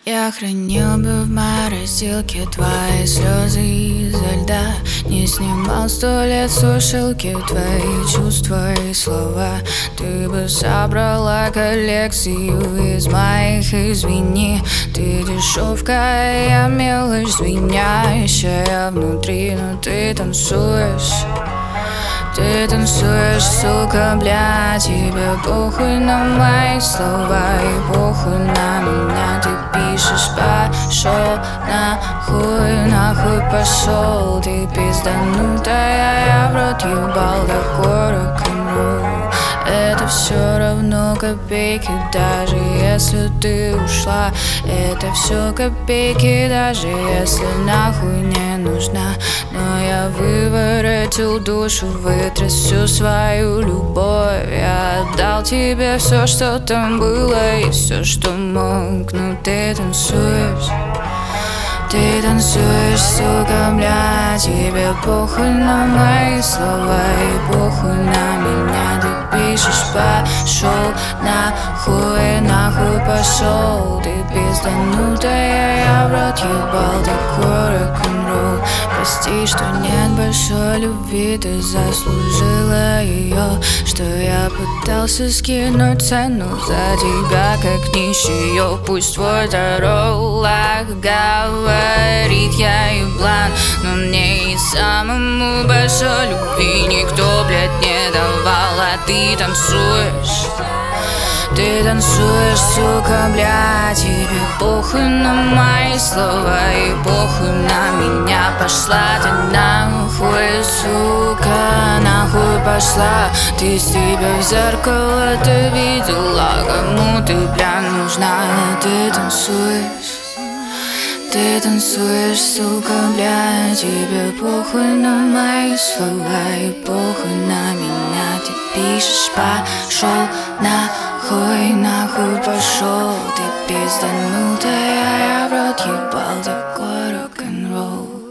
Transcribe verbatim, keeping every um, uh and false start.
Я хранил бы в морозилке твои слезы изо льда. Не снимал сто лет сушилки твои чувства и слова. Ты бы собрала коллекцию из моих извини. Ты дешевка, а я мелочь звенящая внутри. Но ты танцуешь, ты танцуешь, сука, бля. Тебе похуй на мои слова и похуй на меня. Ты пишешь, пошел нахуй, нахуй пошел. Ты пизданутая, я в рот ебал такой рок-н-ролл. Это все равно копейки, даже если ты ушла. Это все копейки, даже если нахуй не нужна. Но я выворотил душу, вытряс всю свою любовь. Я отдал тебе все, что там было, и все, что мог. Но ты танцуешь, ты танцуешь, сука, бля. Тебе похуй на мои слова и похуй на меня. Ты пишешь, пошел нахуй, нахуй пошел. Ты пизданутая, я в рот ебал такой рок-н-ролл. Прости, что нет большой любви, ты заслужила ее. Что я пытался скинуть цену за тебя, как нищие. Пусть твой таролог говорит, я еблан, но мне и самому большой любви никто, блядь, не давал. А ты танцуешь, ты танцуешь, сука, бля. Тебе похуй на мои слова и похуй на меня. Пошла ты нахуй, сука, нахуй пошла. Ты себя в зеркало ты видела, кому ты, бля, нужна. Ты танцуешь, ты танцуешь, сука, бля. Тебе похуй на мои слова и похуй на меня. Ты пишешь, пошел нахуй, нахуй пошел. Ты пизданутая, я в рот ебал такой рок-н-ролл.